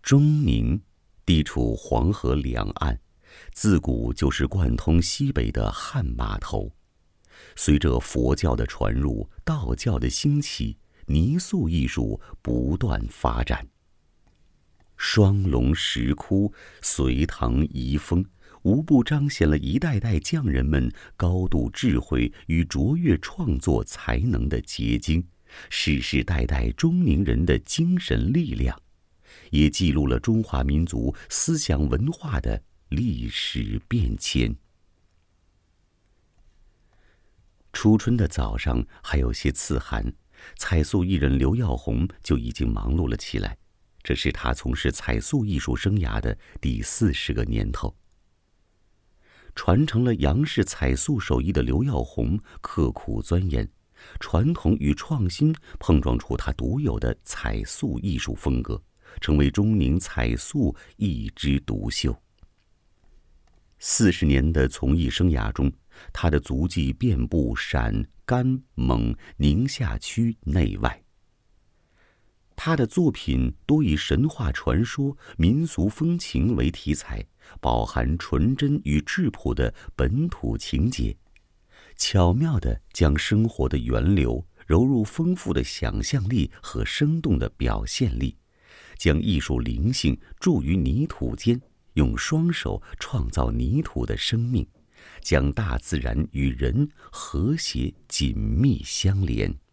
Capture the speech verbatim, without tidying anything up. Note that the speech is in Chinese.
中宁地处黄河两岸，自古就是贯通西北的汉码头。随着佛教的传入，道教的兴起，泥塑艺术不断发展。双龙石窟、隋唐遗风，无不彰显了一代代匠人们高度智慧与卓越创作才能的结晶，世世代代中宁人的精神力量，也记录了中华民族思想文化的历史变迁。初春的早上还有些刺寒，彩塑艺人刘耀宏就已经忙碌了起来。这是他从事彩塑艺术生涯的第四十个年头。传承了杨氏彩塑手艺的刘耀宏刻苦钻研，传统与创新碰撞出他独有的彩塑艺术风格，成为中宁彩塑一枝独秀。四十年的从艺生涯中，他的足迹遍布陕、甘、蒙、宁夏区内外。他的作品多以神话传说、民俗风情为题材，饱含纯真与质朴的本土情节，巧妙地将生活的源流揉入丰富的想象力和生动的表现力，将艺术灵性注于泥土间，用双手创造泥土的生命，将大自然与人和谐紧密相连。